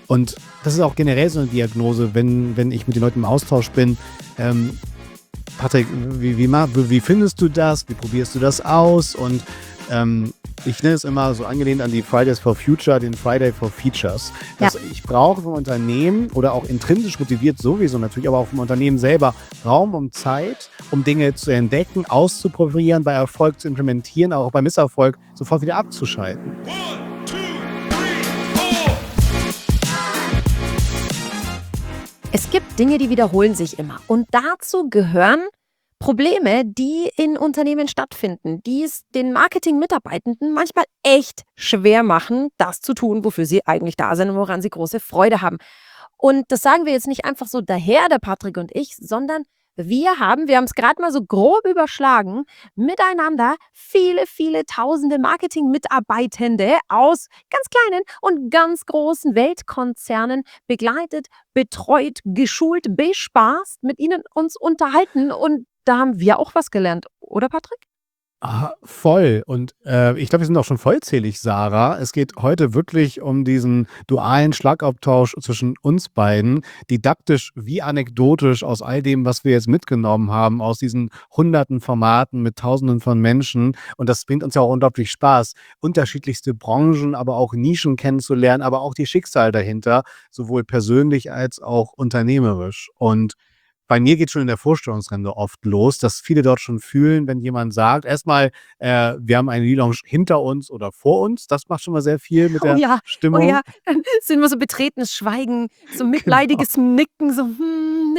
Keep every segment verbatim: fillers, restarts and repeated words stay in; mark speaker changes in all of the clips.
Speaker 1: Und das ist auch generell so eine Diagnose, wenn, wenn ich mit den Leuten im Austausch bin. Ähm, Patrick, wie, wie, ma- wie findest du das? Wie probierst du das aus? Und ähm, ich nenne es immer so angelehnt an die Fridays for Future, den Friday for Features.
Speaker 2: Ja.
Speaker 1: Dass ich brauche vom Unternehmen oder auch intrinsisch motiviert sowieso natürlich, aber auch vom Unternehmen selber Raum und Zeit, um Dinge zu entdecken, auszuprobieren, bei Erfolg zu implementieren, auch bei Misserfolg sofort wieder abzuschalten.
Speaker 2: Es gibt Dinge, die wiederholen sich immer. Und dazu gehören Probleme, die in Unternehmen stattfinden, die es den Marketing-Mitarbeitenden manchmal echt schwer machen, das zu tun, wofür sie eigentlich da sind und woran sie große Freude haben. Und das sagen wir jetzt nicht einfach so daher, der Patrick und ich, sondern wir haben, wir haben es gerade mal so grob überschlagen, miteinander viele, viele tausende Marketing-Mitarbeitende aus ganz kleinen und ganz großen Weltkonzernen begleitet, betreut, geschult, bespaßt, mit ihnen uns unterhalten und da haben wir auch was gelernt, oder Patrick?
Speaker 1: Ah, voll. Und äh, ich glaube, wir sind auch schon vollzählig, Sarah. Es geht heute wirklich um diesen dualen Schlagabtausch zwischen uns beiden, didaktisch wie anekdotisch aus all dem, was wir jetzt mitgenommen haben, aus diesen hunderten Formaten mit Tausenden von Menschen. Und das bringt uns ja auch unglaublich Spaß, unterschiedlichste Branchen, aber auch Nischen kennenzulernen, aber auch die Schicksale dahinter, sowohl persönlich als auch unternehmerisch. Und bei mir geht schon in der Vorstellungsrunde oft los, dass viele dort schon fühlen, wenn jemand sagt, erstmal, äh, wir haben einen Relaunch hinter uns oder vor uns. Das macht schon mal sehr viel mit
Speaker 2: Oh
Speaker 1: der
Speaker 2: ja, oh
Speaker 1: Stimmung.
Speaker 2: ja, dann sind wir so betretenes Schweigen, so
Speaker 1: Genau.
Speaker 2: mitleidiges Nicken, so hm,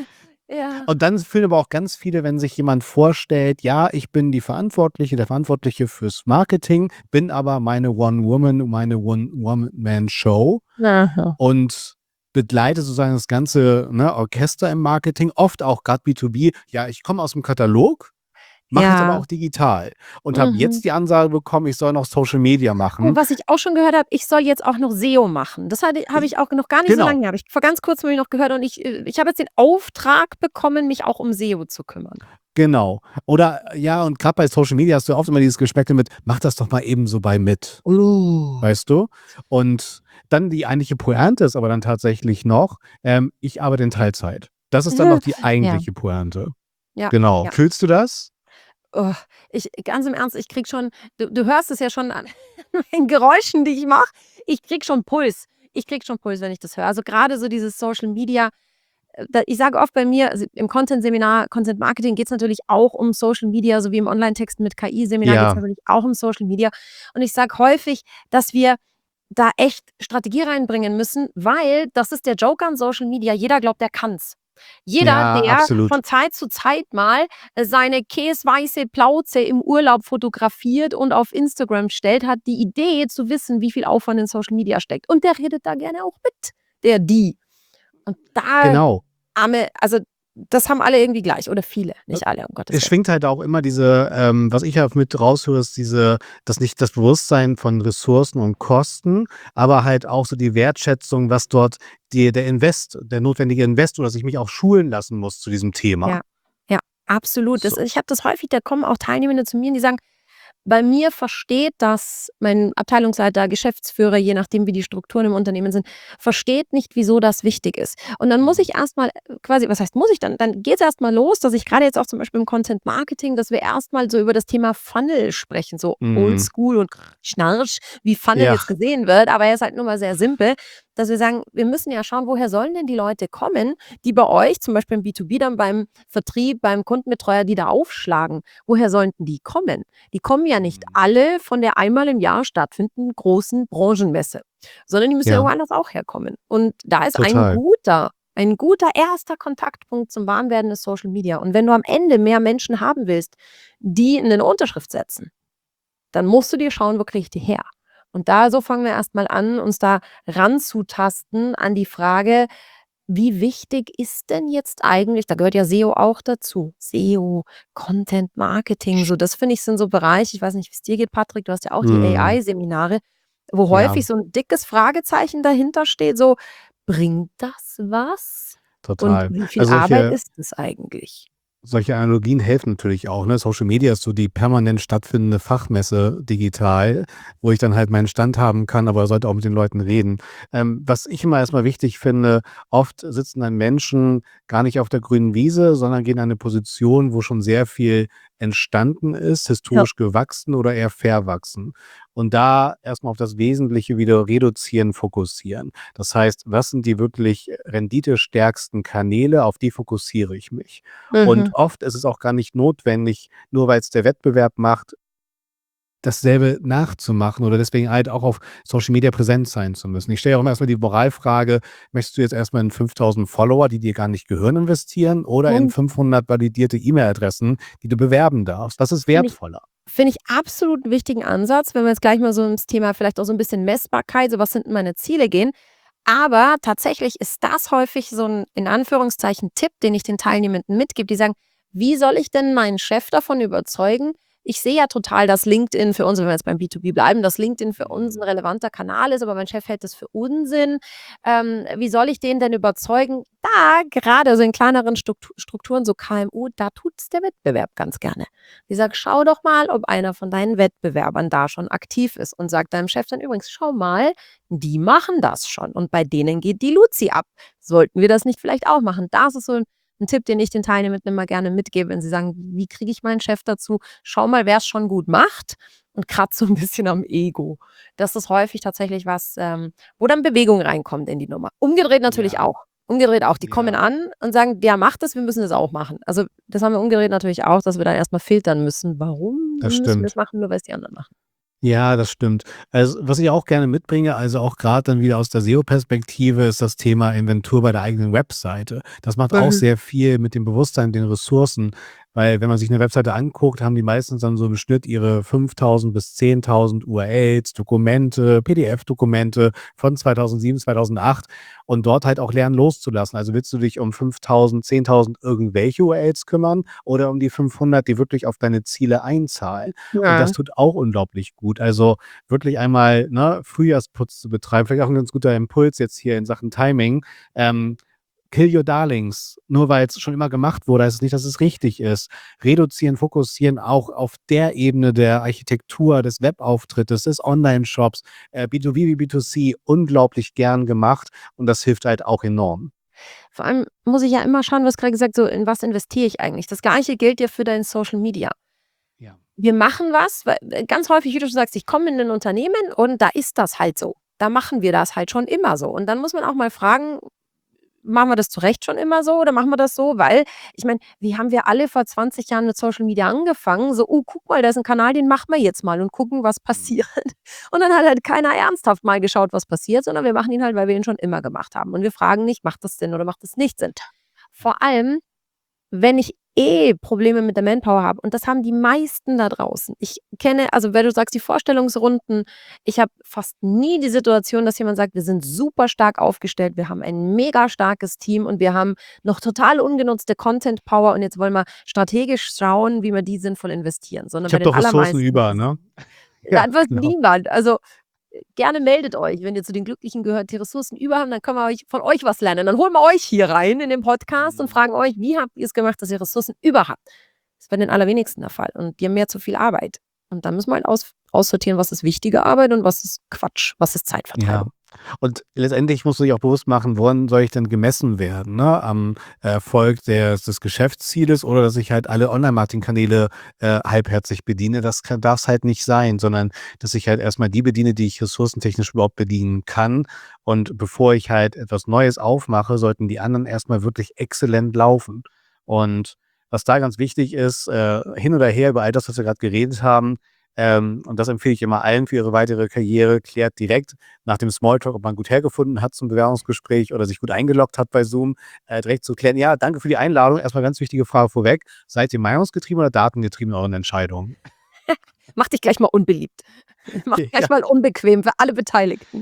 Speaker 2: ja.
Speaker 1: Und dann fühlen aber auch ganz viele, wenn sich jemand vorstellt, ja, ich bin die Verantwortliche, der Verantwortliche fürs Marketing, bin aber meine One-Woman, meine One-Woman-Man-Show
Speaker 2: Aha.
Speaker 1: und begleite sozusagen das ganze ne, Orchester im Marketing, oft auch gerade B zwei B. Ja, ich komme aus dem Katalog, mache es aber
Speaker 2: Ja.
Speaker 1: auch digital und habe
Speaker 2: Mhm.
Speaker 1: jetzt die Ansage bekommen, ich soll noch Social Media
Speaker 2: Oh,
Speaker 1: machen.
Speaker 2: was ich auch schon gehört habe, ich soll jetzt auch noch S E O machen. Das hatte habe ich auch noch gar nicht so
Speaker 1: Genau.
Speaker 2: lange her. Habe ich vor ganz kurzem habe ich noch gehört und ich äh, ich habe jetzt den Auftrag bekommen, mich auch um S E O zu kümmern.
Speaker 1: Genau. Oder ja, und gerade bei Social Media hast du oft immer dieses Geschmäckle mit, mach das doch mal eben so bei mit.
Speaker 2: Uh.
Speaker 1: Weißt du? Und dann die eigentliche Pointe ist aber dann tatsächlich noch, ähm, ich arbeite in Teilzeit. Das ist dann noch die
Speaker 2: Ja.
Speaker 1: eigentliche Pointe.
Speaker 2: Ja,
Speaker 1: Genau.
Speaker 2: ja.
Speaker 1: Fühlst du das?
Speaker 2: Oh, ich ganz im Ernst, ich kriege schon du du hörst es ja schon an den Geräuschen, die ich mache. Ich kriege schon Puls. Ich kriege schon Puls, wenn ich das höre. Also, gerade so dieses Social Media, äh, da ich sage oft bei mir, also, im Content-Seminar Content Marketing geht es natürlich auch um Social Media, so wie im Online-Text mit K I-Seminar geht es
Speaker 1: Ja.
Speaker 2: natürlich auch um Social Media. Und ich sage häufig, dass wir da echt Strategie reinbringen müssen, weil das ist der Joke an Social Media. Jeder glaubt, er kann's. Jeder,
Speaker 1: Ja,
Speaker 2: der
Speaker 1: absolut.
Speaker 2: von Zeit zu Zeit mal äh, seine käsweiße Plauze im Urlaub fotografiert und auf Instagram stellt, hat die Idee zu wissen, wie viel Aufwand in Social Media steckt. Und der redet da gerne auch mit, der die. Und da
Speaker 1: Genau.
Speaker 2: arme also, das haben alle irgendwie gleich oder viele, nicht alle, um Gottes
Speaker 1: Es
Speaker 2: Willen.
Speaker 1: schwingt halt auch immer diese, ähm, was ich ja mit raushöre, ist diese, das nicht das Bewusstsein von Ressourcen und Kosten, aber halt auch so die Wertschätzung, was dort die, der Invest, der notwendige Invest oder dass ich mich auch schulen lassen muss zu diesem Thema.
Speaker 2: Ja, ja, absolut. Das
Speaker 1: So.
Speaker 2: ich habe das häufig, da kommen auch Teilnehmende zu mir und die sagen: „Bei mir versteht das mein Abteilungsleiter, Geschäftsführer, je nachdem, wie die Strukturen im Unternehmen sind, versteht nicht, wieso das wichtig ist.“ Und dann muss ich erst mal äh, quasi was heißt muss ich? Dann dann geht's erst mal los, dass ich gerade jetzt auch zum Beispiel im Content Marketing, dass wir erst mal so über das Thema Funnel sprechen, so
Speaker 1: Mhm.
Speaker 2: oldschool und Schnarch, wie Funnel
Speaker 1: Ja.
Speaker 2: jetzt gesehen wird, aber er ist halt nur mal sehr simpel, dass wir sagen, wir müssen ja schauen, woher sollen denn die Leute kommen, die bei euch, zum Beispiel im B zwei B dann beim Vertrieb, beim Kundenbetreuer, die da aufschlagen. Woher sollen denn die kommen? Die kommen ja nicht
Speaker 1: Mhm.
Speaker 2: alle von der einmal im Jahr stattfindenden großen Branchenmesse, sondern die müssen ja
Speaker 1: Ja.
Speaker 2: irgendwo anders auch herkommen. Und da ist ein
Speaker 1: Total.
Speaker 2: guter ein guter erster Kontaktpunkt zum Warmwerden des Social Media. Und wenn du am Ende mehr Menschen haben willst, die 'ne Unterschrift setzen, dann musst du dir schauen, wo kriege ich die her? Und da so fangen wir erst mal an, uns da ranzutasten an die Frage, wie wichtig ist denn jetzt eigentlich da gehört ja S E O auch dazu. S E O, Content Marketing, so das finde ich, sind so Bereiche ich weiß nicht, wie's dir geht, Patrick, du hast ja auch die
Speaker 1: Mhm.
Speaker 2: A I-Seminare, wo
Speaker 1: Ja.
Speaker 2: häufig so 'n dickes Fragezeichen dahinter steht, so: „Bringt das was? Und
Speaker 1: Total.
Speaker 2: wie viel
Speaker 1: Also
Speaker 2: Arbeit
Speaker 1: solche
Speaker 2: ist es eigentlich?“
Speaker 1: solche Analogien helfen natürlich auch, ne? Social Media ist so die permanent stattfindende Fachmesse digital, wo ich dann halt meinen Stand haben kann, aber sollte auch mit den Leuten reden. Ähm, was ich immer erstmal wichtig finde, oft sitzen dann Menschen gar nicht auf der grünen Wiese, sondern gehen in eine Position, wo schon sehr viel entstanden ist,
Speaker 2: Ja.
Speaker 1: historisch gewachsen oder eher verwachsen. Und da erstmal auf das Wesentliche wieder reduzieren, fokussieren. Das heißt, was sind die wirklich renditestärksten Kanäle, auf die fokussiere ich mich. Und
Speaker 2: Mhm.
Speaker 1: oft ist es auch gar nicht notwendig, nur weil es der Wettbewerb macht, dasselbe nachzumachen oder deswegen halt auch auf Social Media präsent sein zu müssen. Ich stelle auch immer erstmal die Moralfrage: Möchtest du jetzt erstmal in fünftausend Follower, die dir gar nicht gehören, investieren oder in
Speaker 2: Und
Speaker 1: fünfhundert validierte E-Mail-Adressen, die du bewerben darfst? Was ist
Speaker 2: finde ich
Speaker 1: wertvoller?
Speaker 2: finde ich absolut 'n wichtigen Ansatz, wenn wir jetzt gleich mal so ins Thema vielleicht auch so 'n bisschen Messbarkeit, so was sind denn meine Ziele gehen. Aber tatsächlich ist das häufig so 'n, in Anführungszeichen, Tipp, den ich den Teilnehmenden mitgebe. Die sagen: „Wie soll ich denn meinen Chef davon überzeugen? Ich sehe ja total, dass LinkedIn für uns“, wenn wir jetzt beim B zwei B bleiben, „dass LinkedIn für uns 'n
Speaker 1: Mhm.
Speaker 2: relevanter Kanal ist, aber mein Chef hält das für Unsinn. Ähm, wie soll ich den denn überzeugen?“ Da, gerade so in kleineren Struktu Strukturen, so K M U, da tut's der Wettbewerb ganz gerne. Die sagt: „Schau doch mal, ob einer von deinen Wettbewerbern da schon aktiv ist“, und sag deinem Chef dann: „Übrigens, schau mal, die machen das schon und bei denen geht die Luzi ab. Sollten wir das nicht vielleicht auch machen?“ Das ist so 'n 'n Tipp, den ich den Teilnehmenden immer gerne mitgebe, wenn sie sagen: „Wie kriege ich meinen Chef dazu? Schau mal, wer's schon gut macht und kratze so 'n bisschen am Ego.“ Das ist häufig tatsächlich was, ähm, wo dann Bewegung reinkommt in die Nummer. Umgedreht natürlich
Speaker 1: Ja,
Speaker 2: auch. Umgedreht auch. Die kommen
Speaker 1: ja,
Speaker 2: an und sagen: „Der macht das, wir müssen das auch machen.“ Also, das haben wir umgedreht natürlich auch, dass wir dann erst mal filtern müssen. Warum
Speaker 1: das
Speaker 2: müssen wir's
Speaker 1: stimmt.
Speaker 2: machen, nur weil's die anderen machen?
Speaker 1: Ja, das stimmt. Also, was ich auch gerne mitbringe, also auch gerade dann wieder aus der S E O-Perspektive, ist das Thema Inventur bei der eigenen Webseite. Das macht auch
Speaker 2: Mhm.
Speaker 1: sehr viel mit dem Bewusstsein, den Ressourcen, weil wenn man sich eine Webseite anguckt, haben die meistens dann so im Schnitt ihre fünftausend bis zehntausend U R Ls, Dokumente, P D F-Dokumente von zweitausendsieben, zweitausendacht und dort halt auch lernen loszulassen. Also, willst du dich um fünftausend, zehntausend irgendwelche U R Ls kümmern oder um die fünfhundert, die wirklich auf deine Ziele einzahlen? Und das
Speaker 2: Ja.
Speaker 1: tut auch unglaublich gut. Also, wirklich einmal, ne, Frühjahrsputz zu betreiben, vielleicht auch 'n ganz guter Impuls jetzt hier in Sachen Timing. Ähm, kill your darlings. Nur weil es schon immer gemacht wurde, heißt es nicht, dass es richtig ist. Reduzieren, fokussieren auch auf der Ebene der Architektur, des Webauftrittes, des Onlineshops, äh, B zwei B wie B zwei C unglaublich gern gemacht und das hilft halt auch enorm.
Speaker 2: Vor allem muss ich ja immer schauen, du hast grade gesagt, so: „In was investiere ich eigentlich?“ Das Gleiche gilt ja für dein Social Media.
Speaker 1: Ja.
Speaker 2: Wir machen was, weil äh, ganz häufig, wie du schon sagst, ich komme in 'nen Unternehmen und da ist das halt so. Da machen wir das halt schon immer so. Und dann muss man auch mal fragen: „Machen wir das zu Recht schon immer so oder machen wir das so?“ Weil, ich meine, wie haben wir alle vor zwanzig Jahren mit Social Media angefangen? So: „Oh, guck mal, da ist 'n Kanal, den machen wir jetzt mal und gucken, was
Speaker 1: Mhm.
Speaker 2: passiert.“ Und dann hat halt keiner ernsthaft mal geschaut, was passiert, sondern wir machen ihn halt, weil wir ihn schon immer gemacht haben. Und wir fragen nicht: „Macht das Sinn oder macht das nicht Sinn?“ Vor allem, wenn ich eh Probleme mit der Manpower habe, und das haben die meisten da draußen. Ich kenne, also, wenn du sagst, die Vorstellungsrunden, ich habe fast nie die Situation, dass jemand sagt: „Wir sind super stark aufgestellt, wir haben ein mega starkes Team und wir haben noch total ungenutzte Content Power und jetzt wollen wir strategisch schauen, wie wir die sinnvoll investieren“, sondern
Speaker 1: Ich
Speaker 2: bei
Speaker 1: habe
Speaker 2: den
Speaker 1: doch Ressourcen
Speaker 2: allermeisten
Speaker 1: über,
Speaker 2: ist es
Speaker 1: ne?
Speaker 2: da
Speaker 1: Ja,
Speaker 2: antwortet
Speaker 1: genau.
Speaker 2: niemand. Also, äh, gerne meldet euch, wenn ihr zu den Glücklichen gehört, die Ressourcen über haben, dann können wir euch von euch was lernen. Dann holen wir euch hier rein in den Podcast und
Speaker 1: Mhm.
Speaker 2: fragen euch: „Wie habt ihr's gemacht, dass ihr Ressourcen über habt?“ Das ist bei den allerwenigsten der Fall und die haben mehr zu viel Arbeit. Und dann müssen wir halt aus aussortieren, was ist wichtige Arbeit und was ist Quatsch, was ist
Speaker 1: Ja.
Speaker 2: Zeitvertreibung.
Speaker 1: Und letztendlich musst du dich auch bewusst machen, woran soll ich denn gemessen werden, ne? Am Erfolg des des Geschäftszieles oder dass ich halt alle Online-Marketing-Kanäle, äh, halbherzig bediene. Das kann darf's halt nicht sein, sondern dass ich halt erst mal die bediene, die ich ressourcentechnisch überhaupt bedienen kann. Und bevor ich halt etwas Neues aufmache, sollten die anderen erst mal wirklich exzellent laufen. Und was da ganz wichtig ist, äh, hin oder her über all das, was wir grad geredet haben, ähm, und das empfehle ich immer allen für ihre weitere Karriere, klärt direkt nach dem Smalltalk, ob man gut hergefunden hat zum Bewerbungsgespräch oder sich gut eingeloggt hat bei Zoom, äh, direkt zu klären: „Ja, danke für die Einladung.“ Erst mal ganz wichtige Frage vorweg: Seid ihr meinungsgetrieben oder datengetrieben in euren Entscheidungen?
Speaker 2: Mach dich gleich mal unbeliebt. Mach dich
Speaker 1: Ja,
Speaker 2: gleich mal unbequem für alle Beteiligten.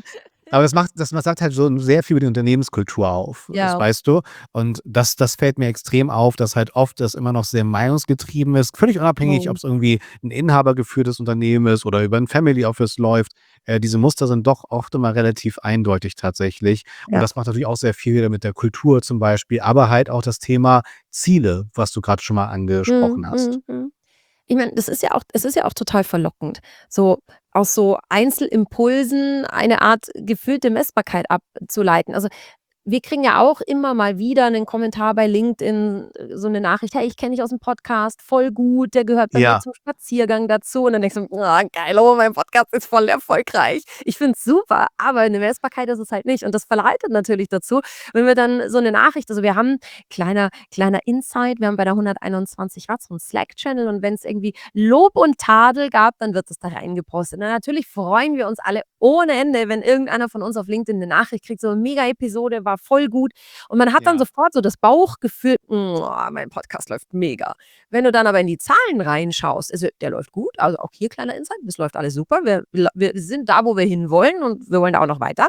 Speaker 1: Aber das macht das sagt halt so sehr viel über die Unternehmenskultur auf, das
Speaker 2: Ja.
Speaker 1: weißt du. Und das das fällt mir extrem auf, dass halt oft das immer noch sehr meinungsgetrieben ist, völlig unabhängig,
Speaker 2: Mhm.
Speaker 1: ob's irgendwie 'n inhabergeführtes Unternehmen ist oder über 'n Family Office läuft. Äh, diese Muster sind doch oft immer relativ eindeutig tatsächlich. Und
Speaker 2: Ja.
Speaker 1: das macht natürlich auch sehr viel wieder mit der Kultur zum Beispiel, aber halt auch das Thema Ziele, was du grad schon mal
Speaker 2: Mhm,
Speaker 1: angesprochen hast.
Speaker 2: mhm, mhm. Ich meine, das ist ja auch es ist ja auch total verlockend, so aus so Einzelimpulsen eine Art gefühlte Messbarkeit abzuleiten. Also, wir kriegen ja auch immer mal wieder 'nen Kommentar bei LinkedIn, äh, so 'ne Nachricht: „Hey, ich kenne dich aus'm Podcast, voll gut, der gehört bei mir
Speaker 1: Ja.
Speaker 2: zum Spaziergang dazu.“ Und dann denkst du: „Ah, geil, oh, mein Podcast ist voll erfolgreich.“ Ich finde es super, aber 'ne Messbarkeit ist es halt nicht. Und das verleitet natürlich dazu, wenn wir dann so 'ne Nachricht also, wir haben kleiner kleiner Insight, wir haben bei der hunderteinundzwanzig Watt so 'n Slack-Channel und wenn's irgendwie Lob und Tadel gab, dann wird das da reingepostet. Na, natürlich freuen wir uns alle ohne Ende, wenn irgendeiner von uns auf LinkedIn 'ne Nachricht kriegt, so: „Mega Episode, war voll gut.“ Und man hat dann
Speaker 1: Ja.
Speaker 2: sofort so das Bauchgefühl: „Hm, oh, mein Podcast läuft mega.“ Wenn du dann aber in die Zahlen reinschaust, also, der läuft gut, also, auch hier kleiner Insight, das läuft alles super. Wir la wir sind da, wo wir hinwollen und wir wollen da auch noch weiter.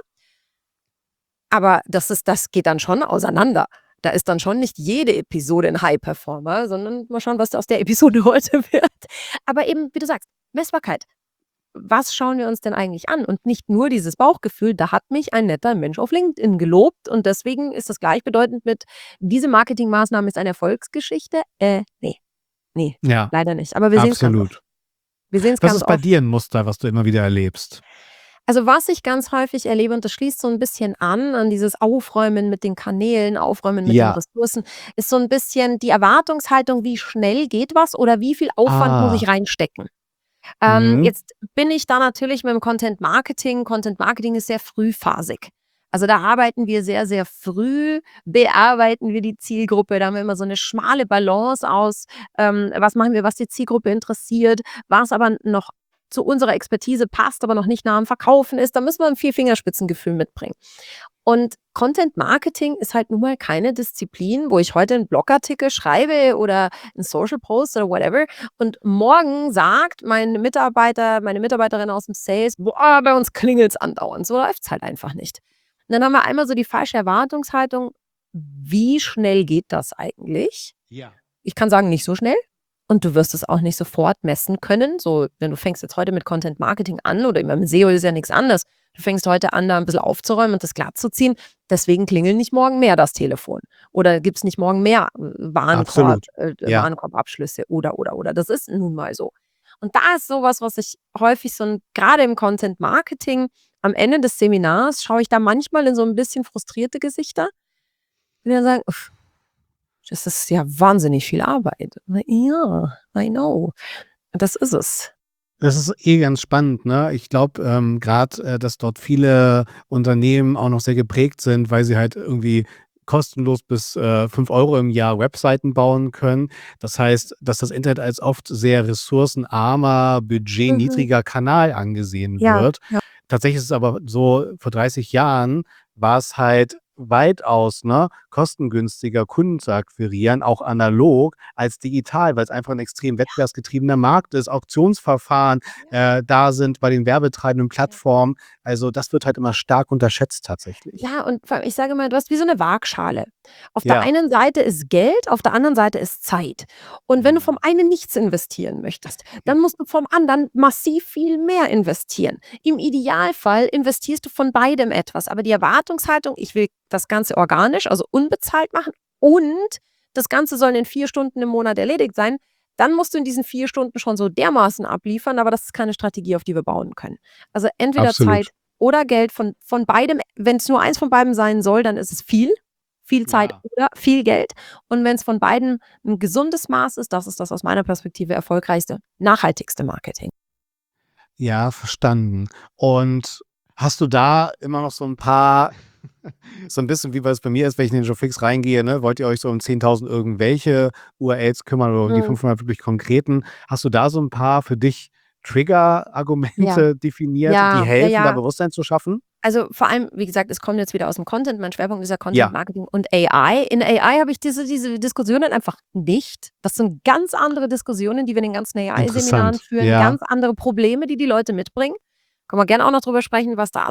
Speaker 2: Aber das ist das geht dann schon auseinander. Da ist dann schon nicht jede Episode 'n High-Performer, sondern mal schauen, was aus der Episode heute wird. Aber eben, wie du sagst, Messbarkeit. Was schauen wir uns denn eigentlich an? Und nicht nur dieses Bauchgefühl, da hat mich ein netter Mensch auf LinkedIn gelobt und deswegen ist das gleichbedeutend mit: „Diese Marketingmaßnahme ist eine Erfolgsgeschichte.“ Äh, ne, ne,
Speaker 1: Ja,
Speaker 2: leider nicht. Aber wir sehen's ganz oft.
Speaker 1: absolut.
Speaker 2: Wir sehen's
Speaker 1: Was
Speaker 2: ganz
Speaker 1: ist bei
Speaker 2: oft.
Speaker 1: dir 'n Muster, was du immer wieder erlebst?
Speaker 2: Also, was ich ganz häufig erlebe und das schließt so 'n bisschen an, an dieses Aufräumen mit den Kanälen, Aufräumen mit den
Speaker 1: Ja.
Speaker 2: Ressourcen, ist so 'n bisschen die Erwartungshaltung, wie schnell geht was oder wie viel Aufwand muss ich
Speaker 1: Ah.
Speaker 2: reinstecken? Ähm,
Speaker 1: Mhm.
Speaker 2: jetzt bin ich da natürlich mit'm Content Marketing Content Marketing ist sehr frühphasig. Also, da arbeiten wir sehr, sehr früh, bearbeiten wir die Zielgruppe. Da haben wir immer so 'ne schmale Balance aus, ähm, was machen wir, was die Zielgruppe interessiert, was aber noch zu unserer Expertise passt, aber noch nicht nah am Verkaufen ist. Da müssen wir 'n Vier-Fingerspitzengefühl mitbringen. Und Content Marketing ist halt nun mal keine Disziplin, wo ich heute 'n Blogartikel schreibe oder 'n Social Post oder whatever und morgen sagt mein Mitarbeiter, meine Mitarbeiterin aus'm Sales: „Boah, bei uns klingelt's andauernd.“ So läuft's halt einfach nicht. Und dann haben wir einmal so die falsche Erwartungshaltung: Wie schnell geht das eigentlich?
Speaker 1: Ja.
Speaker 2: Ich kann sagen, nicht so schnell und du wirst es auch nicht sofort messen können. So, wenn du fängst jetzt heute mit Content Marketing an oder beim S E O ist ja nix anderes. Du fängst heute an, da 'n bisschen aufzuräumen und das glatt zu ziehen. Deswegen klingelt nicht morgen mehr das Telefon oder gibt's nicht morgen mehr W Warenkorb
Speaker 1: Absolut,
Speaker 2: äh,
Speaker 1: ja.
Speaker 2: Warenkorbabschlüsse oder, oder, oder. Das ist nun mal so. Und da ist so was, was ich häufig so 'n grade im Content Marketing am Ende des Seminars schaue ich da manchmal in so 'n bisschen frustrierte Gesichter, die dann sagen: „Das ist ja wahnsinnig viel Arbeit.“ Ja, I know. Das ist es.
Speaker 1: Das ist eh ganz spannend, ne? Ich glaube, ähm, grad, äh, dass dort viele Unternehmen auch noch sehr geprägt sind, weil sie halt irgendwie kostenlos bis, äh, fünf Euro im Jahr Webseiten bauen können. Das heißt, dass das Internet als oft sehr ressourcenarmer,
Speaker 2: Mhm.
Speaker 1: budgetniedriger Kanal angesehen
Speaker 2: Ja,
Speaker 1: wird.
Speaker 2: ja.
Speaker 1: Tatsächlich ist es aber so, vor dreißig Jahren war's halt weitaus, ne, kostengünstiger, Kunden zu akquirieren, auch analog, als digital, weil's einfach 'n extrem
Speaker 2: Ja.
Speaker 1: wettbewerbsgetriebener Markt ist, Auktionsverfahren,
Speaker 2: Ja.
Speaker 1: äh, da sind bei den werbetreibenden
Speaker 2: Ja.
Speaker 1: Plattformen. Also, das wird halt immer stark unterschätzt tatsächlich.
Speaker 2: Ja, und vor allem, ich sage immer, du hast wie so 'ne Waagschale. Auf der
Speaker 1: Ja.
Speaker 2: einen Seite ist Geld, auf der anderen Seite ist Zeit. Und wenn du vom
Speaker 1: Mhm.
Speaker 2: einen nichts investieren möchtest, dann musst du vom anderen massiv viel mehr investieren. Im Idealfall investierst du von beidem etwas, aber die Erwartungshaltung: „Ich will das Ganze organisch, also unbezahlt machen und das Ganze soll in vier Stunden im Monat erledigt sein.“ Dann musst du in diesen vier Stunden schon so dermaßen abliefern, aber das ist keine Strategie, auf die wir bauen können. Also, entweder
Speaker 1: Absolut.
Speaker 2: Zeit oder Geld, von von beidem wenn's nur eins von beidem sein soll, dann ist es viel, viel Zeit
Speaker 1: Ja.
Speaker 2: oder viel Geld. Und wenn's von beiden 'n gesundes Maß ist, das ist das aus meiner Perspektive erfolgreichste, nachhaltigste Marketing.
Speaker 1: Ja, verstanden. Und hast du da immer noch so 'n paar so 'n bisschen wie was bei mir ist, wenn ich in den Jour Fixe reingehe, ne? Wollt ihr euch so um zehntausend irgendwelche U R Ls kümmern oder um die
Speaker 2: Mhm.
Speaker 1: fünfhundert wirklich konkreten? Hast du da so 'n paar für dich
Speaker 2: Ja.
Speaker 1: Triggerargumente definiert, die
Speaker 2: Ja, ja,
Speaker 1: helfen, da
Speaker 2: ja.
Speaker 1: Bewusstsein zu schaffen?
Speaker 2: Also, vor allem, wie gesagt, es kommt jetzt wieder aus'm Content. Mein Schwerpunkt ist ja Content
Speaker 1: Ja.
Speaker 2: Marketing und A I. In A I habe ich diese diese Diskussionen einfach nicht. Das sind ganz andere Diskussionen, die wir in den ganzen A I-Seminaren
Speaker 1: Interessant,
Speaker 2: führen,
Speaker 1: ja.
Speaker 2: ganz andere Probleme, die die Leute mitbringen. Können wir gerne auch noch drüber sprechen, was da so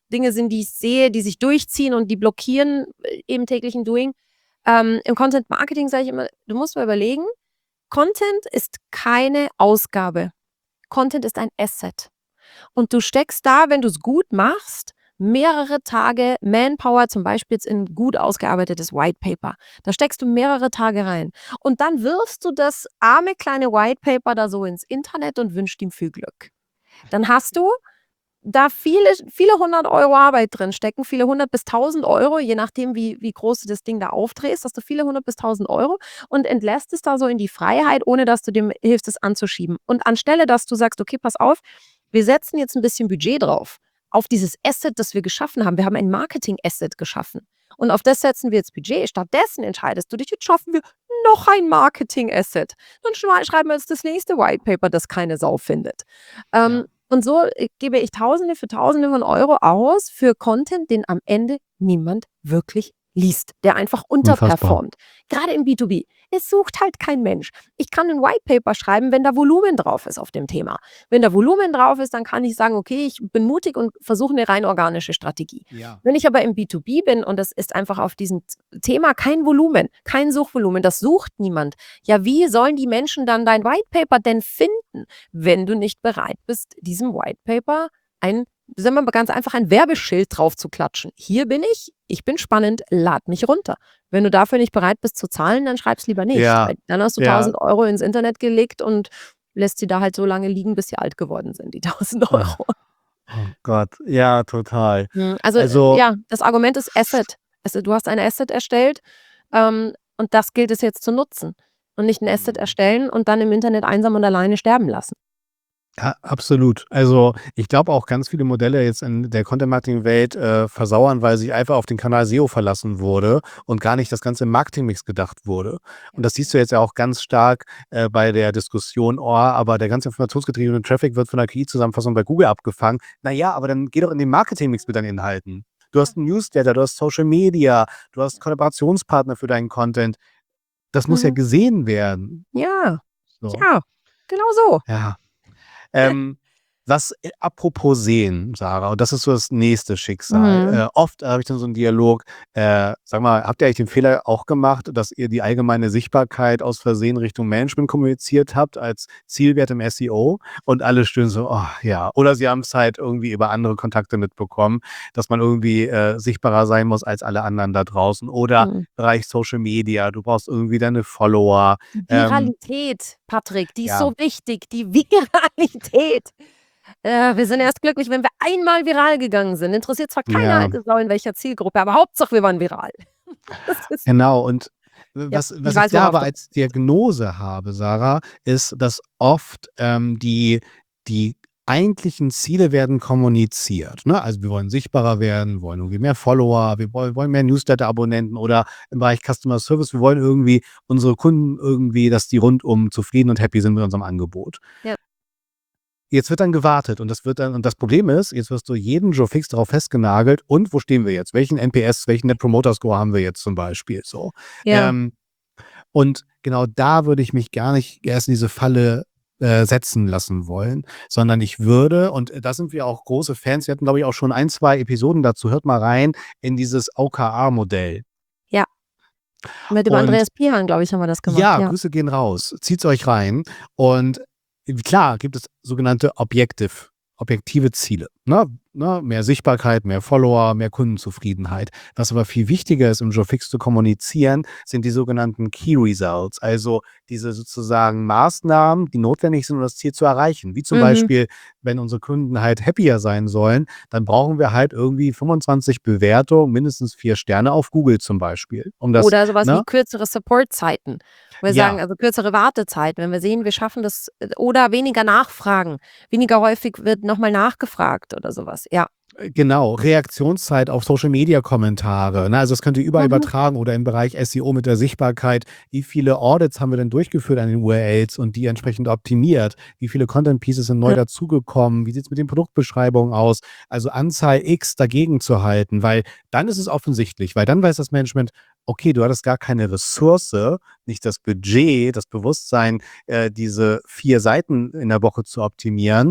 Speaker 2: Dinge sind, die ich sehe, die sich durchziehen und die blockieren äh, im täglichen Doing. Ähm, Im Content Marketing sage ich immer, du musst mal überlegen, Content ist keine Ausgabe. Content ist ein Asset. Und du steckst da, wenn du es gut machst, mehrere Tage Manpower, zum Beispiel jetzt in ein gut ausgearbeitetes White Paper. Da steckst du mehrere Tage rein. Und dann wirfst du das arme kleine White Paper da so ins Internet und wünschst ihm viel Glück. Dann hast du da viele, viele hundert Euro Arbeit drin stecken, viele hundert bis tausend Euro, je nachdem, wie, wie groß du das Ding da aufdrehst, hast du viele hundert bis tausend Euro und entlässt es da so in die Freiheit, ohne dass du dem hilfst, es anzuschieben. Und anstelle, dass du sagst, okay, pass auf, wir setzen jetzt ein bisschen Budget drauf, auf dieses Asset, das wir geschaffen haben. Wir haben ein Marketing-Asset geschaffen. Und auf das setzen wir jetzt Budget. Stattdessen entscheidest du dich, jetzt schaffen wir noch ein Marketing-Asset. Dann schrei- schreiben wir jetzt das nächste White Paper, das keine Sau findet. Ähm,
Speaker 1: Ja.
Speaker 2: Und so äh, gebe ich Tausende für Tausende von Euro aus für Content, den am Ende niemand wirklich liest, der einfach
Speaker 1: Unfassbar.
Speaker 2: unterperformt. Gerade im B zwei B. Es sucht halt kein Mensch. Ich kann ein White Paper schreiben, wenn da Volumen drauf ist auf dem Thema. Wenn da Volumen drauf ist, dann kann ich sagen, okay, ich bin mutig und versuche eine rein organische Strategie.
Speaker 1: Ja.
Speaker 2: Wenn ich aber im B zwei B bin und es ist einfach auf diesem Z- Thema kein Volumen, kein Suchvolumen, das sucht niemand. Ja, wie sollen die Menschen dann dein White Paper denn finden, wenn du nicht bereit bist, diesem White Paper ein, sagen wir mal ganz einfach, ein Werbeschild drauf zu klatschen? Hier bin ich, ich bin spannend, lad mich runter. Wenn du dafür nicht bereit bist zu zahlen, dann schreib's lieber nicht.
Speaker 1: Ja.
Speaker 2: Weil dann hast du
Speaker 1: Ja.
Speaker 2: tausend Euro ins Internet gelegt und lässt sie da halt so lange liegen, bis sie alt geworden sind, die tausend
Speaker 1: Ah.
Speaker 2: Euro.
Speaker 1: Oh Gott. Ja, total.
Speaker 2: Hm, Also,
Speaker 1: Also,
Speaker 2: ja, das Argument ist Asset. Also, du hast ein Asset erstellt ähm, und das gilt es jetzt zu nutzen. Und nicht ein Asset
Speaker 1: Mhm.
Speaker 2: erstellen und dann im Internet einsam und alleine sterben lassen.
Speaker 1: Ja, absolut. Also, ich glaube auch ganz viele Modelle jetzt in der Content-Marketing-Welt äh, versauern, weil sich einfach auf den Kanal S E O verlassen wurde und gar nicht das ganze im Marketing-Mix gedacht wurde. Und das siehst du jetzt ja auch ganz stark äh, bei der Diskussion, oh, aber der ganze informationsgetriebene Traffic wird von der K I-Zusammenfassung bei Google abgefangen. Naja, aber dann geh doch in den Marketing-Mix mit deinen Inhalten. Du hast einen Newsletter, du hast Social Media, du hast Kollaborationspartner für deinen Content. Das muss ja
Speaker 2: Mhm.
Speaker 1: gesehen werden.
Speaker 2: Ja,
Speaker 1: So.
Speaker 2: ja, genau so.
Speaker 1: Ja. Ähm, was, äh, apropos sehen, Sarah, und das ist so das nächste Schicksal.
Speaker 2: Mhm.
Speaker 1: Äh, oft habe ich dann so einen Dialog, äh, sag mal, habt ihr eigentlich den Fehler auch gemacht, dass ihr die allgemeine Sichtbarkeit aus Versehen Richtung Management kommuniziert habt als Zielwert im S E O und alle stöhnen so, oh ja. Oder sie haben es halt irgendwie über andere Kontakte mitbekommen, dass man irgendwie äh, sichtbarer sein muss als alle anderen da draußen. Oder
Speaker 2: Mhm.
Speaker 1: Bereich Social Media, du brauchst irgendwie deine Follower.
Speaker 2: Die
Speaker 1: Ähm,
Speaker 2: Viralität, Patrick, die ist
Speaker 1: ja.
Speaker 2: so wichtig. Die Viralität. Äh, wir sind erst glücklich, wenn wir einmal viral gegangen sind. Interessiert zwar keine
Speaker 1: Ja.
Speaker 2: alte Sau in welcher Zielgruppe, aber Hauptsache wir waren viral. Das ist,
Speaker 1: Genau, und äh,
Speaker 2: ja,
Speaker 1: was,
Speaker 2: ich
Speaker 1: was ich
Speaker 2: weiß,
Speaker 1: da
Speaker 2: worauf
Speaker 1: aber
Speaker 2: du.
Speaker 1: als Diagnose habe, Sarah, ist, dass oft ähm, die, die eigentlichen Ziele werden kommuniziert. Ne? Also wir wollen sichtbarer werden, wir wollen irgendwie mehr Follower, wir wollen, wollen mehr Newsletter-Abonnenten oder im Bereich Customer Service, wir wollen irgendwie unsere Kunden irgendwie, dass die rundum zufrieden und happy sind mit unserem Angebot.
Speaker 2: Ja.
Speaker 1: Jetzt wird dann gewartet und das wird dann, und das Problem ist, jetzt wirst du jeden Joe Fix darauf festgenagelt und wo stehen wir jetzt? Welchen N P S, welchen Net Promoter Score haben wir jetzt zum Beispiel? So.
Speaker 2: Ja.
Speaker 1: Ähm, und genau da würde ich mich gar nicht erst in diese Falle äh, setzen lassen wollen, sondern ich würde, und da sind wir auch große Fans, wir hatten glaube ich auch schon ein, zwei Episoden dazu, hört mal rein, in dieses O K R-Modell.
Speaker 2: Ja. Mit dem
Speaker 1: Und
Speaker 2: Andreas Pihan, glaube ich, haben wir das gemacht.
Speaker 1: ja,
Speaker 2: Ja.
Speaker 1: Grüße gehen raus. Zieht's euch rein. Und klar gibt es sogenannte Objective, objektive Ziele. Ne? Ne? Mehr Sichtbarkeit, mehr Follower, mehr Kundenzufriedenheit. Was aber viel wichtiger ist, im Joe Fix zu kommunizieren, sind die sogenannten Key Results. Also diese sozusagen Maßnahmen, die notwendig sind, um das Ziel zu erreichen. Wie zum
Speaker 2: Mhm.
Speaker 1: Beispiel, wenn unsere Kunden halt happier sein sollen, dann brauchen wir halt irgendwie fünfundzwanzig Bewertungen, mindestens vier Sterne auf Google zum Beispiel. Um das,
Speaker 2: Oder sowas
Speaker 1: ne?
Speaker 2: wie kürzere Support-Zeiten. Wir
Speaker 1: Ja.
Speaker 2: sagen also kürzere Wartezeiten, wenn wir sehen, wir schaffen das, äh, oder weniger Nachfragen. Weniger häufig wird nochmal nachgefragt oder sowas. Ja.
Speaker 1: Genau, Reaktionszeit auf Social-Media-Kommentare. Ne? Also das könnt ihr überall
Speaker 2: Mhm.
Speaker 1: übertragen oder im Bereich S E O mit der Sichtbarkeit. Wie viele Audits haben wir denn durchgeführt an den U R Ls und die entsprechend optimiert? Wie viele Content-Pieces sind neu
Speaker 2: Ja.
Speaker 1: dazugekommen? Wie sieht es mit den Produktbeschreibungen aus? Also Anzahl X dagegen zu halten, weil dann ist es offensichtlich, weil dann weiß das Management, okay, du hattest gar keine Ressource, nicht das Budget, das Bewusstsein, äh, diese vier Seiten in der Woche zu optimieren.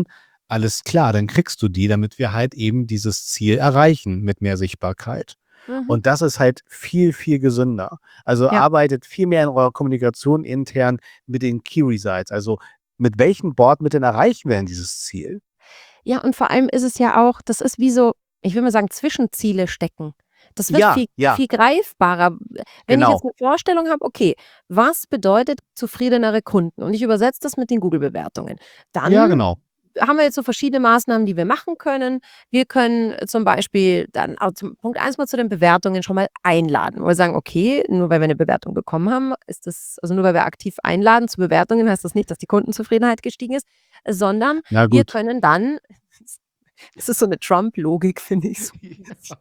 Speaker 1: Alles klar, dann kriegst du die, damit wir halt eben dieses Ziel erreichen mit mehr Sichtbarkeit.
Speaker 2: Mhm.
Speaker 1: Und das ist halt viel, viel gesünder. Also
Speaker 2: Ja.
Speaker 1: arbeitet viel mehr in eurer Kommunikation intern mit den Key Results. Also mit welchen Bordmitteln erreichen wir denn dieses Ziel?
Speaker 2: Ja, und vor allem ist es ja auch, das ist wie so, ich will mal sagen, Zwischenziele stecken. Das wird
Speaker 1: Ja,
Speaker 2: viel,
Speaker 1: ja,
Speaker 2: viel greifbarer. Wenn ich jetzt
Speaker 1: genau.
Speaker 2: eine Vorstellung habe, okay, was bedeutet zufriedenere Kunden? Und ich übersetze das mit den Google-Bewertungen.
Speaker 1: Ja,
Speaker 2: Dann
Speaker 1: genau.
Speaker 2: haben wir jetzt so verschiedene Maßnahmen, die wir machen können. Wir können äh, zum Beispiel dann auch zum Punkt eins mal zu den Bewertungen schon mal einladen, wo wir sagen, okay, nur weil wir eine Bewertung bekommen haben, ist das, also nur weil wir aktiv einladen zu Bewertungen, heißt das nicht, dass die Kundenzufriedenheit gestiegen ist, sondern
Speaker 1: Na
Speaker 2: wir
Speaker 1: gut.
Speaker 2: können dann, das ist so eine Trump-Logik, finde ich, so ein bisschen.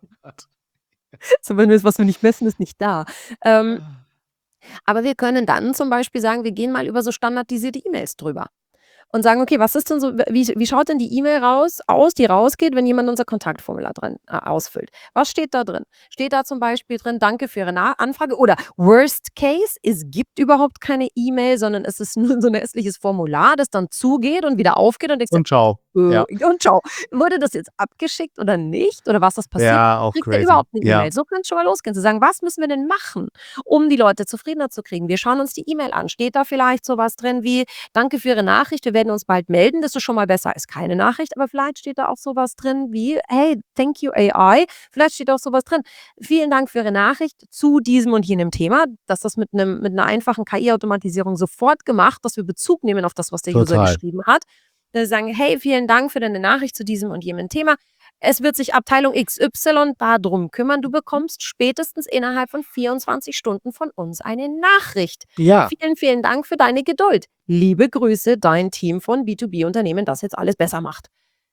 Speaker 2: So, wenn wir was wir nicht messen, ist nicht da. Ähm, aber wir können dann zum Beispiel sagen, wir gehen mal über so standardisierte E-Mails drüber und sagen: „Okay, was ist denn so, wie wie schaut denn die E-Mail raus aus, die rausgeht, wenn jemand unser Kontaktformular drin äh, ausfüllt? Was steht da drin?“ Steht da zum Beispiel drin: „Danke für Ihre Na Anfrage“, oder Worst Case, es gibt überhaupt keine E-Mail, sondern es ist nur so 'n hässliches Formular, das dann zugeht und wieder aufgeht und denkst dir:
Speaker 1: Und ciao. Ja.
Speaker 2: „Äh, und ciao. Wurde das jetzt abgeschickt oder nicht? Oder was ist passiert?“
Speaker 1: Ja, auch
Speaker 2: Kriegt er
Speaker 1: crazy.
Speaker 2: überhaupt 'ne
Speaker 1: Ja.
Speaker 2: E-Mail? So kann's schon mal losgehen, zu sagen: „Was müssen wir denn machen, um die Leute zufriedener zu kriegen?“ Wir schauen uns die E-Mail an. Steht da vielleicht so was drin wie: „Danke für Ihre Nachricht, wir werden uns bald melden.“ Das ist schon mal besser als keine Nachricht, aber vielleicht steht da auch so was drin wie: „Hey, thank you A I.“ Vielleicht steht auch so was drin: „Vielen Dank für Ihre Nachricht zu diesem und jenem Thema“, dass das mit 'nem mit 'ner einfachen K I-Automatisierung sofort gemacht, dass wir Bezug nehmen auf das, was der User
Speaker 1: Total.
Speaker 2: geschrieben hat. Dass wir sagen: „Hey, vielen Dank für deine Nachricht zu diesem und jenem Thema. Es wird sich Abteilung X Y da drum kümmern. Du bekommst spätestens innerhalb von vierundzwanzig Stunden von uns eine Nachricht.
Speaker 1: Ja,
Speaker 2: Vielen, vielen Dank für deine Geduld. Liebe Grüße, dein Team von B zwei B-Unternehmen, das jetzt alles besser macht.“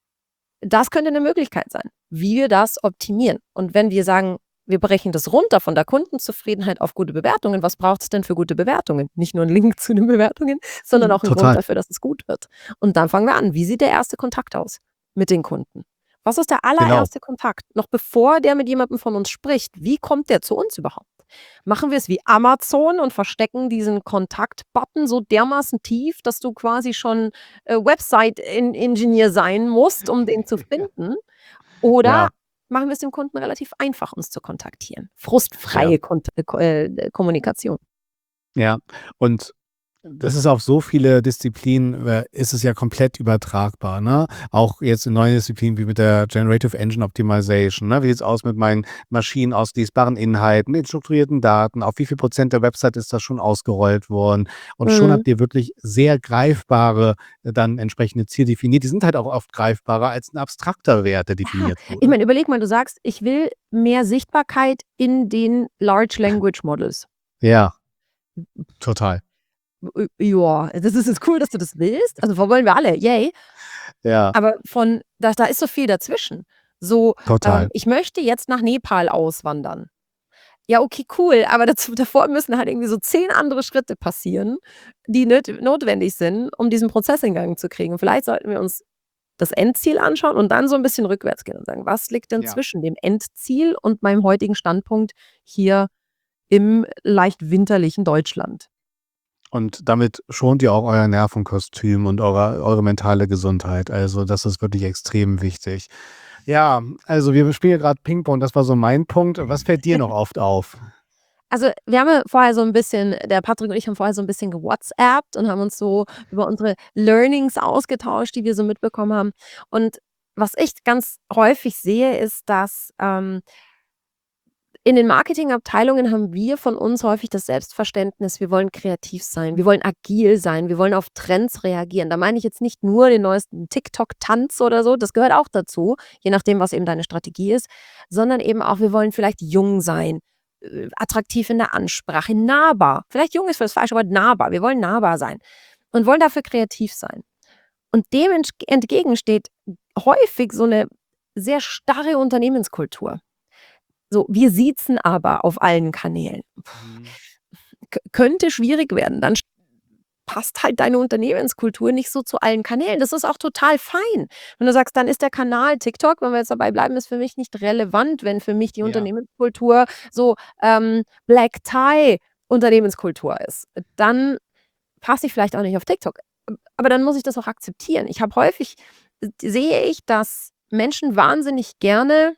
Speaker 2: Das könnte 'ne Möglichkeit sein, wie wir das optimieren. Und wenn wir sagen, wir brechen das runter von der Kundenzufriedenheit auf gute Bewertungen, was braucht's denn für gute Bewertungen? Nicht nur 'n Link zu den Bewertungen, sondern auch 'n Grund
Speaker 1: total.
Speaker 2: dafür, dass es gut wird. Und dann fangen wir an. Wie sieht der erste Kontakt aus mit den Kunden? Was ist der
Speaker 1: Genau.
Speaker 2: allererste Kontakt? Noch bevor der mit jemandem von uns spricht, wie kommt der zu uns überhaupt? Machen wir es wie Amazon und verstecken diesen Kontakt-Button so dermaßen tief, dass du quasi schon, äh, Website-En Engineer sein musst, um den zu finden? Oder
Speaker 1: Ja,
Speaker 2: machen wir es dem Kunden relativ einfach, uns zu kontaktieren?
Speaker 1: ja.
Speaker 2: Frustfreie Kont äh, Ko äh, Kommunikation.
Speaker 1: Ja, und das ist auf so viele Disziplinen, äh, ist es ja komplett übertragbar, ne? Auch jetzt in neuen Disziplinen wie mit der Generative Engine Optimization, ne? Wie sieht's aus mit meinen maschinenauslesbaren Inhalten, den strukturierten Daten? Auf wie viel Prozent der Website ist das schon ausgerollt worden? Und schon
Speaker 2: Mhm.
Speaker 1: habt ihr wirklich sehr greifbare, äh, dann entsprechende Ziele definiert. Die sind halt auch oft greifbarer als ein abstrakter Wert, der
Speaker 2: Ja,
Speaker 1: definiert
Speaker 2: ich
Speaker 1: wurde.
Speaker 2: meine, überleg mal, du sagst: „Ich will mehr Sichtbarkeit in den Large Language Models.“
Speaker 1: Ja, total.
Speaker 2: Äh, ja, das ist jetzt cool, dass du das willst. Also, wollen wir alle, yay.
Speaker 1: Ja,
Speaker 2: Aber von da da ist so viel dazwischen. So, ähm,
Speaker 1: total.
Speaker 2: ich möchte jetzt nach Nepal auswandern. Ja, okay, cool, aber dazu davor müssen halt irgendwie so zehn andere Schritte passieren, die nöt notwendig sind, um diesen Prozess in Gang zu kriegen. Und vielleicht sollten wir uns das Endziel anschauen und dann so 'n bisschen rückwärts gehen und sagen: „Was liegt denn
Speaker 1: Ja.
Speaker 2: zwischen dem Endziel und meinem heutigen Standpunkt hier im leicht winterlichen Deutschland?“
Speaker 1: Und damit schont ihr auch euer Nervenkostüm und eure eure mentale Gesundheit. Also, das ist wirklich extrem wichtig. Ja, also wir spielen ja grad Pingpong, das war so mein Punkt. Was fällt dir noch oft auf?
Speaker 2: Also, wir haben ja vorher so 'n bisschen, der Patrick und ich haben vorher so 'n bisschen gewhatsappt und haben uns so über unsere Learnings ausgetauscht, die wir so mitbekommen haben. Und was ich ganz häufig sehe, ist, dass, ähm, in den Marketingabteilungen haben wir von uns häufig das Selbstverständnis, wir wollen kreativ sein, wir wollen agil sein, wir wollen auf Trends reagieren. Da meine ich jetzt nicht nur den neuesten TikTok-Tanz oder so, das gehört auch dazu, je nachdem, was eben deine Strategie ist, sondern eben auch, wir wollen vielleicht jung sein, äh, attraktiv in der Ansprache, nahbar. Vielleicht jung ist für das falsche Wort, nahbar. Wir wollen nahbar sein und wollen dafür kreativ sein. Und dem entg entgegen steht häufig so 'ne sehr starre Unternehmenskultur. So, wir siezen aber auf allen Kanälen.
Speaker 1: Mhm.
Speaker 2: K könnte schwierig werden. Dann sch passt halt deine Unternehmenskultur nicht so zu allen Kanälen. Das ist auch total fein. Wenn du sagst, dann ist der Kanal TikTok, wenn wir jetzt dabei bleiben, ist für mich nicht relevant, wenn für mich die
Speaker 1: Ja.
Speaker 2: Unternehmenskultur so, ähm, Black Tie Unternehmenskultur ist. Dann passe ich vielleicht auch nicht auf TikTok. Aber dann muss ich das auch akzeptieren. Ich habe häufig sehe ich, dass Menschen wahnsinnig gerne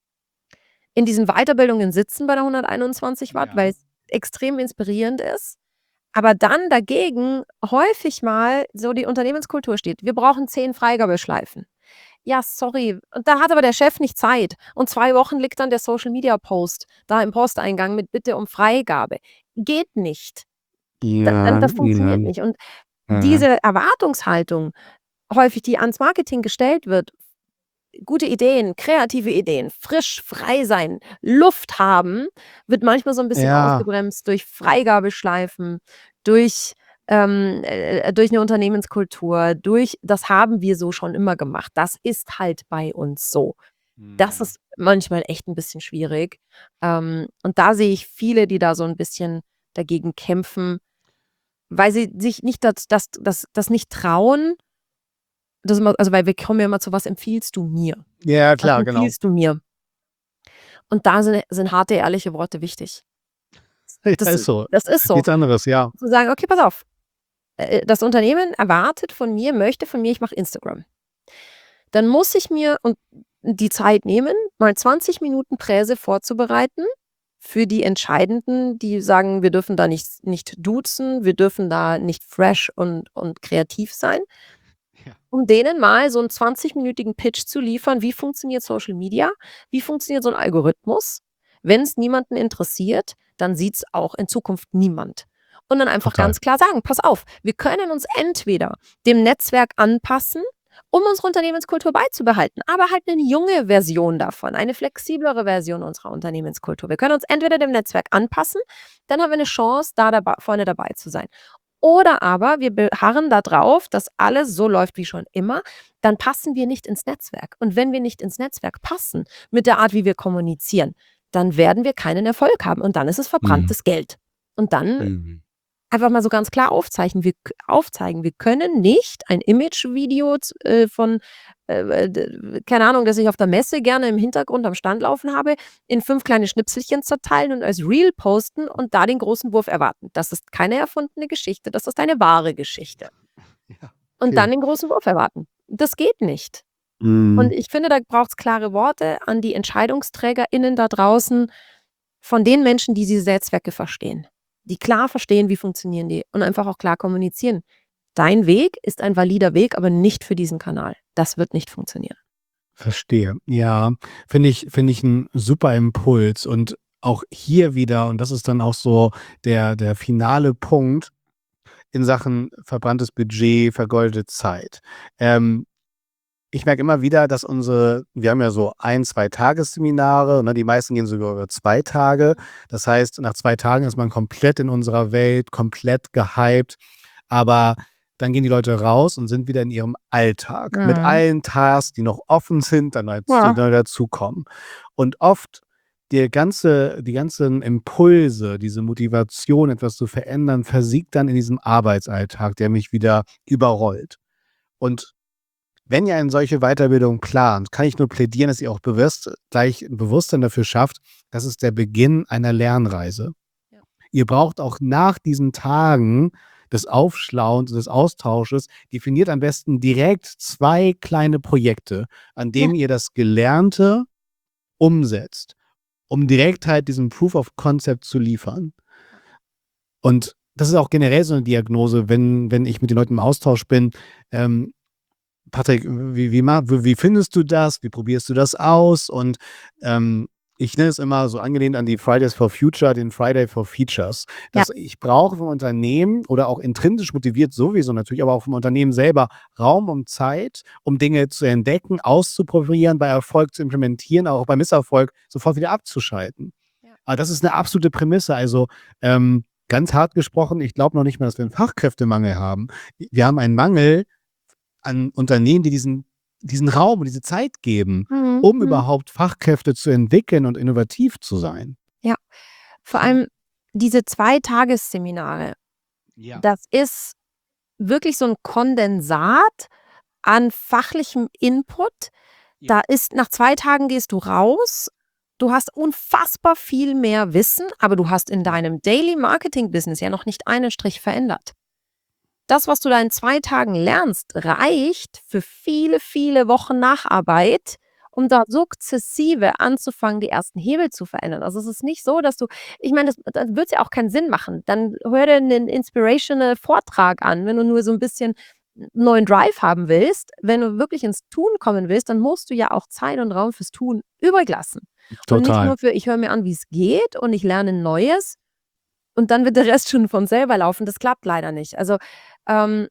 Speaker 2: in diesen Weiterbildungen sitzen bei der hunderteinundzwanzig Watt,
Speaker 1: Ja.
Speaker 2: weil es extrem inspirierend ist. Aber dann dagegen häufig mal so die Unternehmenskultur steht. Wir brauchen zehn Freigabeschleifen. Ja, sorry. Und da hat aber der Chef nicht Zeit. Und zwei Wochen liegt dann der Social-Media-Post da im Posteingang mit Bitte um Freigabe. Geht nicht. Da,
Speaker 1: Ja,
Speaker 2: das
Speaker 1: ja.
Speaker 2: funktioniert nicht. Und
Speaker 1: Ja.
Speaker 2: diese Erwartungshaltung, häufig die ans Marketing gestellt wird, gute Ideen, kreative Ideen, frisch, frei sein, Luft haben, wird manchmal so ein bisschen
Speaker 1: Ja.
Speaker 2: ausgebremst durch Freigabeschleifen, durch, ähm, äh, durch 'ne Unternehmenskultur, durch das haben wir so schon immer gemacht. Das ist halt bei uns so. Das
Speaker 1: Mhm.
Speaker 2: ist manchmal echt ein bisschen schwierig. Ähm, und da sehe ich viele, die da so ein bisschen dagegen kämpfen, weil sie sich nicht das das das das nicht trauen. Das immer also, weil wir kommen ja immer zu: „Was empfiehlst du mir?
Speaker 1: Ja,
Speaker 2: Was
Speaker 1: klar, genau.
Speaker 2: empfiehlst du mir?“ Und da sind sind harte, ehrliche Worte wichtig.
Speaker 1: Ja,
Speaker 2: Das
Speaker 1: ist so.
Speaker 2: das ist so.
Speaker 1: Nichts anderes, ja.
Speaker 2: Zu sagen: „Okay, pass auf, äh, das Unternehmen erwartet von mir, möchte von mir, ich mache Instagram.“ Dann muss ich mir und die Zeit nehmen, mal zwanzig Minuten Präse vorzubereiten für die Entscheidenden, die sagen: „Wir dürfen da nicht nicht duzen, wir dürfen da nicht fresh und und kreativ sein.“
Speaker 1: Ja.
Speaker 2: Um denen mal so 'n zwanzigminütigen Pitch zu liefern, wie funktioniert Social Media, wie funktioniert so 'n Algorithmus. Wenn's niemanden interessiert, dann sieht's auch in Zukunft niemand. Und dann einfach
Speaker 1: Total.
Speaker 2: ganz klar sagen: „Pass auf, wir können uns entweder dem Netzwerk anpassen, um unsere Unternehmenskultur beizubehalten, aber halt 'ne junge Version davon, eine flexiblere Version unserer Unternehmenskultur. Wir können uns entweder dem Netzwerk anpassen, dann haben wir 'ne Chance, da daba vorne dabei zu sein. Oder aber wir beharren da drauf, dass alles so läuft wie schon immer, dann passen wir nicht ins Netzwerk. Und wenn wir nicht ins Netzwerk passen mit der Art, wie wir kommunizieren, dann werden wir keinen Erfolg haben und dann ist es
Speaker 1: Mhm.
Speaker 2: verbranntes Geld.“ Und dann
Speaker 1: Mhm.
Speaker 2: einfach mal so ganz klar aufzeichnen wir k aufzeigen, wir können nicht ein Imagevideo z äh, von, äh, d keine Ahnung, das ich auf der Messe gerne im Hintergrund am Stand laufen habe, in fünf kleine Schnipselchen zerteilen und als Reel posten und da den großen Wurf erwarten. Das ist keine erfundene Geschichte, das ist eine wahre Geschichte.
Speaker 1: Ja,
Speaker 2: Und dann
Speaker 1: okay.
Speaker 2: den großen Wurf erwarten. Das geht nicht. Und
Speaker 1: Mhm.
Speaker 2: ich finde, da braucht's klare Worte an die EntscheidungsträgerInnen da draußen von den Menschen, die diese Netzwerke verstehen. Die klar verstehen, wie funktionieren die und einfach auch klar kommunizieren. Dein Weg ist ein valider Weg, aber nicht für diesen Kanal. Das wird nicht funktionieren.
Speaker 1: Verstehe. Ja, finde ich finde ich 'n super Impuls und auch hier wieder und das ist dann auch so der der finale Punkt in Sachen verbranntes Budget, vergeudete Zeit. Ähm, ich merke immer wieder, dass unsere wir haben ja so ein, zwei Tagesseminare, ne? Die meisten gehen sogar über zwei Tage. Das heißt, nach zwei Tagen ist man komplett in unserer Welt, komplett gehypt, aber dann gehen die Leute raus und sind wieder in ihrem Alltag mit
Speaker 2: Mhm.
Speaker 1: allen Tasks, die noch offen sind, dann halt die
Speaker 2: Ja.
Speaker 1: neu dazukommen. Und oft der ganze die ganzen Impulse, diese Motivation, etwas zu verändern, versiegt dann in diesem Arbeitsalltag, der mich wieder überrollt. Und wenn ihr eine solche Weiterbildung plant, kann ich nur plädieren, dass ihr auch bewusst gleich 'n Bewusstsein dafür schafft, das ist der Beginn einer Lernreise.
Speaker 2: Ja.
Speaker 1: Ihr braucht auch nach diesen Tagen des Aufschlauens, des Austausches definiert am besten direkt zwei kleine Projekte, an
Speaker 2: Ja.
Speaker 1: denen ihr das Gelernte umsetzt, um direkt halt diesen Proof of Concept zu liefern.
Speaker 2: Ja.
Speaker 1: Und das ist auch generell so 'ne Diagnose, wenn wenn ich mit den Leuten im Austausch bin, ähm: „Patrick, wie wie ma wie findest du das? Wie probierst du das aus?“ Und, ähm, ich nenne es immer so angelehnt an die Fridays for Future, den Friday for Features.
Speaker 2: Ja.
Speaker 1: Dass ich brauche vom Unternehmen oder auch intrinsisch motiviert sowieso natürlich, aber auch vom Unternehmen selber Raum und Zeit, um Dinge zu entdecken, auszuprobieren, bei Erfolg zu implementieren, auch bei Misserfolg sofort wieder abzuschalten.
Speaker 2: Ja.
Speaker 1: Aber das ist 'ne absolute Prämisse. Also, ähm, ganz hart gesprochen, ich glaube noch nicht mal, dass wir 'n Fachkräftemangel haben. Wir haben einen Mangel an Unternehmen, die diesen diesen Raum und diese Zeit geben,
Speaker 2: Mhm,
Speaker 1: um
Speaker 2: mhm.
Speaker 1: überhaupt Fachkräfte zu entwickeln und innovativ zu sein.
Speaker 2: Ja, vor allem diese zwei Tagesseminare,
Speaker 1: Ja.
Speaker 2: das ist wirklich so 'n Kondensat an fachlichem Input.
Speaker 1: Ja.
Speaker 2: Da ist nach zwei Tagen gehst du raus. Du hast unfassbar viel mehr Wissen, aber du hast in
Speaker 1: Ja.
Speaker 2: deinem Daily Marketing Business ja noch nicht einen Strich verändert. das, was du da in zwei Tagen lernst, reicht für viele, viele Wochen Nacharbeit, um da sukzessive anzufangen, die ersten Hebel zu verändern. Also es ist nicht so, dass du, ich meine, das, dann wird es ja auch keinen Sinn machen. Dann hör dir einen inspirational Vortrag an, wenn du nur so ein bisschen neuen Drive haben willst. Wenn du wirklich ins Tun kommen willst, dann musst du ja auch Zeit und Raum fürs Tun übrig lassen. Und nicht
Speaker 1: Total.
Speaker 2: nur für, ich höre mir an, wie es geht und ich lerne Neues und dann wird der Rest schon von selber laufen. Das klappt leider nicht. Also ähm,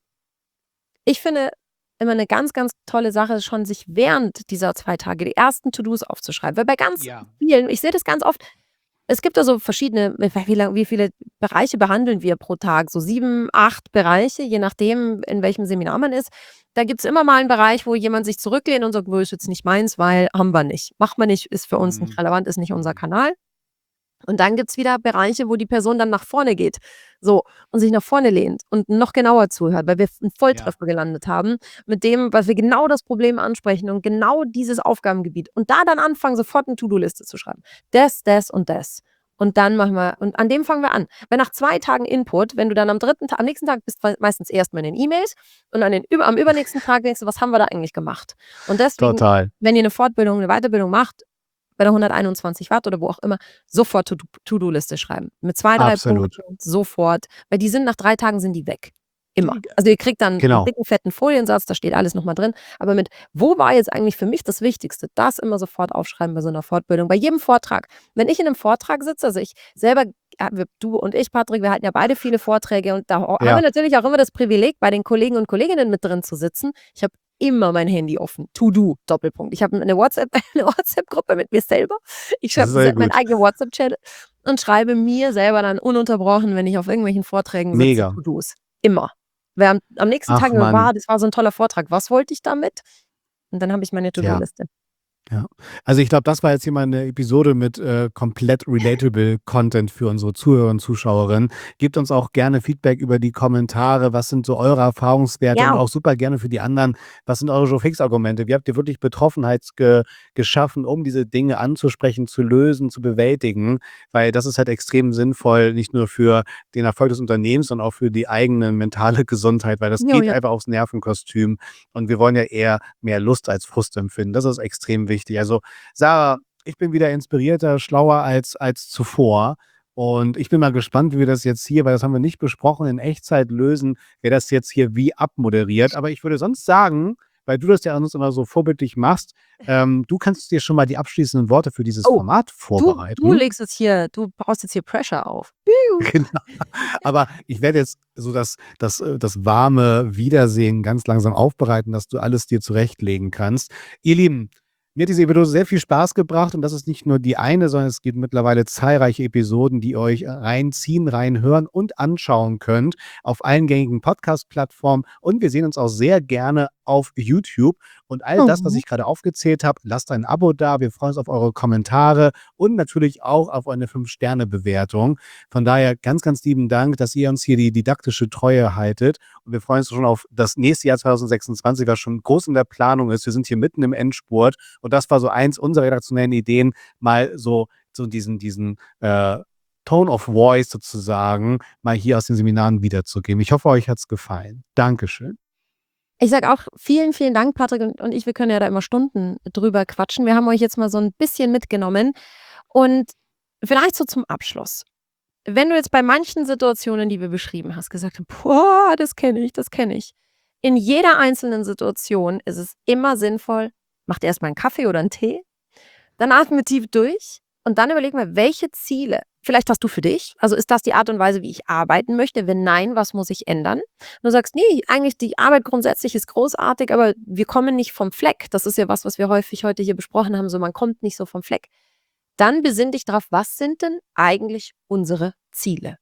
Speaker 2: ich finde immer eine ganz, ganz tolle Sache ist schon, sich während dieser zwei Tage die ersten To-dos aufzuschreiben. Weil bei ganz
Speaker 1: Ja.
Speaker 2: vielen, ich sehe das ganz oft, es gibt da so verschiedene, wie lang wie viele Bereiche behandeln wir pro Tag? So sieben, acht Bereiche, je nachdem, in welchem Seminar man ist. Da gibt's immer mal einen Bereich, wo jemand sich zurücklehnt und sagt: „Nö, ist jetzt nicht meins, weil haben wir nicht. Macht man nicht, ist für uns nicht
Speaker 1: Mhm.
Speaker 2: relevant, ist nicht unser
Speaker 1: Mhm.
Speaker 2: Kanal.“ Und dann gibt's wieder Bereiche, wo die Person dann nach vorne geht, so, und sich nach vorne lehnt und noch genauer zuhört, weil wir 'n
Speaker 1: Ja.
Speaker 2: Volltreffer gelandet haben mit dem, weil wir genau das Problem ansprechen und genau dieses Aufgabengebiet. Und da dann anfangen, sofort 'ne To-do-Liste zu schreiben. Das, das und das. Und dann machen wir und an dem fangen wir an. Weil nach zwei Tagen Input, wenn du dann am dritten Ta am nächsten Tag bist du meistens erst mal in den E-Mails und an den über am übernächsten Tag denkst du: „Was haben wir da eigentlich gemacht?“ Und deswegen,
Speaker 1: Total.
Speaker 2: wenn ihr 'ne Fortbildung, 'ne Weiterbildung macht, bei der hunderteinundzwanzig Watt oder wo auch immer, sofort To-do To-do-Liste schreiben. Mit zwei, drei
Speaker 1: Absolut.
Speaker 2: Punkten, sofort, weil die sind nach drei Tagen sind die weg. Immer. Also, ihr kriegt dann 'n
Speaker 1: Genau.
Speaker 2: dicken, fetten Foliensatz, da steht alles noch mal drin. Aber mit: „Wo war jetzt eigentlich für mich das Wichtigste?“ Das immer sofort aufschreiben bei so 'ner Fortbildung, bei jedem Vortrag. Wenn ich in 'nem Vortrag sitze, also ich selber, äh, wir du und ich, Patrick, wir halten ja beide viele Vorträge und da ho haben wir
Speaker 1: Ja.
Speaker 2: natürlich auch immer das Privileg, bei den Kollegen und Kolleginnen mit drin zu sitzen. Ich habe immer mein Handy offen. To do, Doppelpunkt. Ich habe 'ne WhatsApp 'ne WhatsApp-Gruppe mit mir selber. Ich
Speaker 1: Das
Speaker 2: schreibe
Speaker 1: ist sehr
Speaker 2: meinen
Speaker 1: gut.
Speaker 2: eigenen WhatsApp-Channel und schreibe mir selber dann ununterbrochen, wenn ich auf irgendwelchen Vorträgen sitze,
Speaker 1: Mega.
Speaker 2: To-dos. Immer. Weil am am nächsten
Speaker 1: Ach
Speaker 2: Tag war
Speaker 1: Mann.
Speaker 2: das war so 'n toller Vortrag. Was wollte ich damit? Und dann habe ich meine
Speaker 1: Ja.
Speaker 2: To-do-Liste.
Speaker 1: Ja. Also, ich glaube, das war jetzt hier mal 'ne Episode mit, äh, komplett relatable Content für unsere Zuhörer und Zuschauerinnen. Gebt uns auch gerne Feedback über die Kommentare. Was sind so eure Erfahrungswerte und
Speaker 2: Ja.
Speaker 1: auch super gerne für die anderen. Was sind eure Joe-Fix-Argumente? Wie habt ihr wirklich Betroffenheit ge geschaffen, um diese Dinge anzusprechen, zu lösen, zu bewältigen? Weil das ist halt extrem sinnvoll, nicht nur für den Erfolg des Unternehmens, sondern auch für die eigene mentale Gesundheit, weil das
Speaker 2: Jo,
Speaker 1: geht
Speaker 2: ja.
Speaker 1: einfach aufs Nervenkostüm und wir wollen ja eher mehr Lust als Frust empfinden. Das ist extrem wichtig. Also, Sarah, ich bin wieder inspirierter, schlauer als als zuvor und ich bin mal gespannt, wie wir das jetzt hier, weil das haben wir nicht besprochen, in Echtzeit lösen, wer das jetzt hier wie abmoderiert. Aber ich würde sonst sagen, weil du das ja sonst immer so vorbildlich machst, ähm, du kannst dir schon mal die abschließenden Worte für dieses
Speaker 2: Oh,
Speaker 1: Format
Speaker 2: du du
Speaker 1: vorbereiten.
Speaker 2: legst jetzt hier du baust jetzt hier Pressure auf.
Speaker 1: Genau. Aber ich werde jetzt so das das, äh das warme Wiedersehen ganz langsam aufbereiten, dass du alles dir zurechtlegen kannst. Ihr Lieben, mir hat diese Episode sehr viel Spaß gebracht und das ist nicht nur die eine, sondern es gibt mittlerweile zahlreiche Episoden, die ihr euch reinziehen, reinhören und anschauen könnt auf allen gängigen Podcast-Plattformen und wir sehen uns auch sehr gerne auf YouTube. Und all das, was
Speaker 2: Mhm.
Speaker 1: ich gerade aufgezählt habe, lasst ein Abo da. Wir freuen uns auf eure Kommentare und natürlich auch auf eine fünf Sterne Bewertung. Von daher ganz, ganz lieben Dank, dass ihr uns hier die didaktische Treue haltet. Und wir freuen uns schon auf das nächste Jahr zwanzig sechsundzwanzig, was schon groß in der Planung ist. Wir sind hier mitten im Endspurt. Und das war so eins unserer redaktionellen Ideen, mal so, so diesen, diesen äh, Tone of Voice sozusagen mal hier aus den Seminaren wiederzugeben. Ich hoffe, euch hat es gefallen. Dankeschön.
Speaker 2: Ich sage auch vielen, vielen Dank, Patrick und und ich, wir können ja da immer Stunden drüber quatschen. Wir haben euch jetzt mal so 'n bisschen mitgenommen und vielleicht so zum Abschluss. Wenn du jetzt bei manchen Situationen, die wir beschrieben hast, gesagt hast: „Boah, das kenne ich, das kenne ich.“ In jeder einzelnen Situation ist es immer sinnvoll, mach dir erst mal 'n Kaffee oder 'n Tee, dann atme tief durch und dann überleg mal, welche Ziele vielleicht hast du für dich? Also, ist das die Art und Weise, wie ich arbeiten möchte? Wenn nein, was muss ich ändern? Und du sagst: „Ne, eigentlich die Arbeit grundsätzlich ist großartig, aber wir kommen nicht vom Fleck.“ Das ist ja was, was wir häufig heute hier besprochen haben, so man kommt nicht so vom Fleck. Dann besinn dich drauf, was sind denn eigentlich unsere Ziele?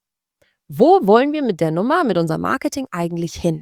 Speaker 2: Wo wollen wir mit der Nummer, mit unserem Marketing eigentlich hin?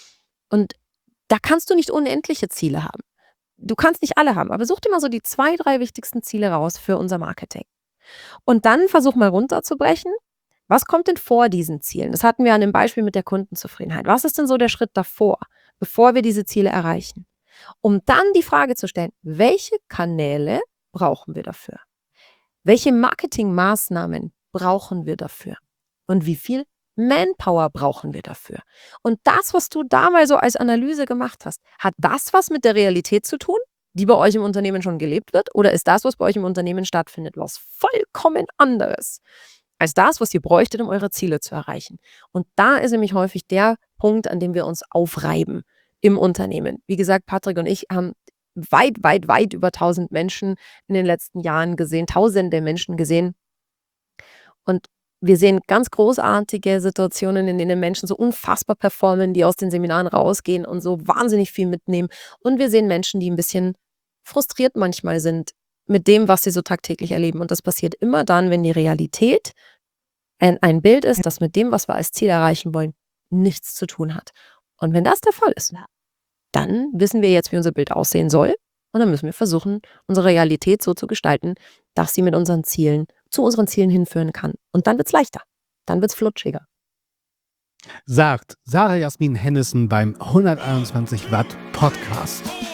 Speaker 2: Und da kannst du nicht unendliche Ziele haben. Du kannst nicht alle haben, aber such dir mal so die zwei, drei wichtigsten Ziele raus für unser Marketing. Und dann versuch mal runterzubrechen, was kommt denn vor diesen Zielen? Das hatten wir an dem Beispiel mit der Kundenzufriedenheit. Was ist denn so der Schritt davor, bevor wir diese Ziele erreichen? Um dann die Frage zu stellen, welche Kanäle brauchen wir dafür? Welche Marketingmaßnahmen brauchen wir dafür? Und wie viel Manpower brauchen wir dafür. Und das, was du da mal so als Analyse gemacht hast, hat das was mit der Realität zu tun, die bei euch im Unternehmen schon gelebt wird? Oder ist das, was bei euch im Unternehmen stattfindet, was vollkommen anderes als das, was ihr bräuchtet, um eure Ziele zu erreichen? Und da ist nämlich häufig der Punkt, an dem wir uns aufreiben im Unternehmen. Wie gesagt, Patrick und ich haben weit, weit, weit über tausend Menschen in den letzten Jahren gesehen, tausende Menschen gesehen. Und wir sehen ganz großartige Situationen, in denen Menschen so unfassbar performen, die aus den Seminaren rausgehen und so wahnsinnig viel mitnehmen. Und wir sehen Menschen, die ein bisschen frustriert manchmal sind mit dem, was sie so tagtäglich erleben. Und das passiert immer dann, wenn die Realität ein, ein Bild ist, das mit dem, was wir als Ziel erreichen wollen, nichts zu tun hat. Und wenn das der Fall ist, dann wissen wir jetzt, wie unser Bild aussehen soll. Und dann müssen wir versuchen, unsere Realität so zu gestalten, dass sie mit unseren Zielen, zu unseren Zielen hinführen kann. Und dann wird es leichter. Dann wird es flutschiger.
Speaker 1: Sagt Sarah Jasmin Hennissen beim hunderteinundzwanzig Watt Podcast.